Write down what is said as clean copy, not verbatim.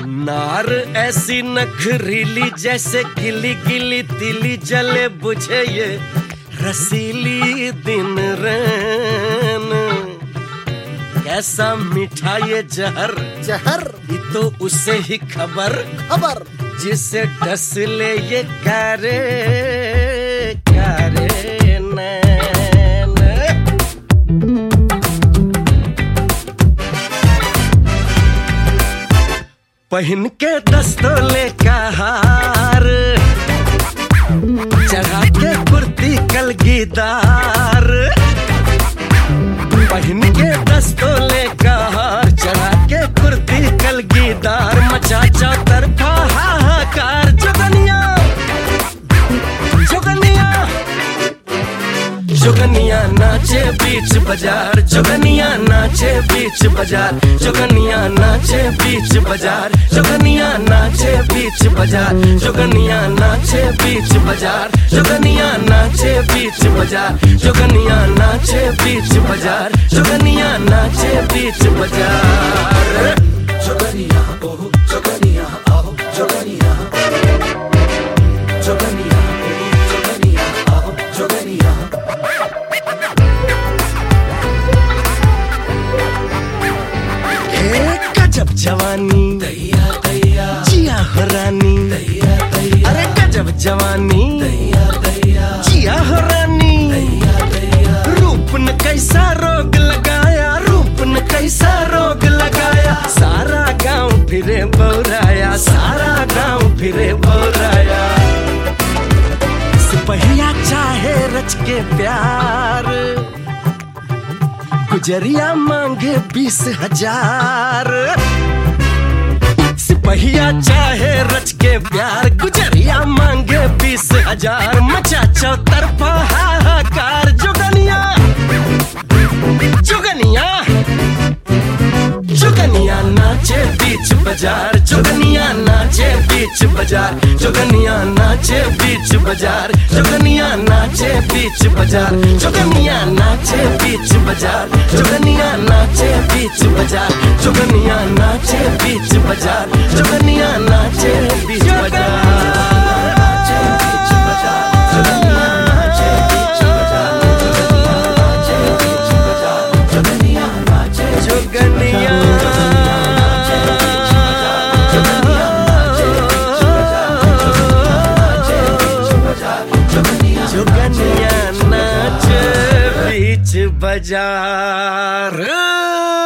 नार ऐसी नखरीली जैसे गिली गिली तिली जले बुझे ये रसीली दिन रैन। कैसा मीठा ये जहर जहर ये तो उसे ही खबर खबर जिसे डस ले ये कारे कारे नैन। पहन के दस्तोले का हार चढ़ा के कुर्ती कलगीदार। पहन के दस्तोले का हार चढ़ा के कुर्ती कलगीदार। मचा चौतरफा हाहाकार जोगनिया जोगनिया जोगनिया नाचे बीच बाजार। जोगनिया नाचे बीच बाजार। जोगनिया नाचे बीच बाजार। जोगनिया नाचे बीच बाजार। जोगनिया नाचे बीच बाजार। जोगनिया नाचे बीच बाजार। जोगनिया नाचे बीच बाजार। जोगनिया नाचे बीच बाजार। जोगनिया ओह जोगनिया आओ जोगनिया जोगनिया जोगनिया आओ जोगनिया। गजब जवानी दैया दैया जिया हो रानी दैया दैया। अरे गजब जवानी दैया दैया जिया हो रानी दैया दैया। रूप न कैसा रोग लगाया रूप न कैसा रोग लगाया। सारा गांव फिरे बौराया सारा गांव फिरे बौराया। सिपहिया चाहे रच के प्यार गुजरिया मांगे 20,000। सिपहिया चाहे रच के प्यार गुजरिया मांगे 20,000। मचा चौतरफा हाहाकार जोगनिया जोगनिया जोगनिया नाचे बीच बाजार। जोगनिया नाचे बीच बाजार। जोगनिया नाचे बीच बाजार। जोगनिया नाचे बीच बाजार। जोगनिया नाचे बीच बाजार। जोगनिया नाचे बीच बाजार। जोगनिया नाचे बीच बाजार। जोगनिया नाचे बीच बाजार। जोगनिया नाचे बीच बाजार।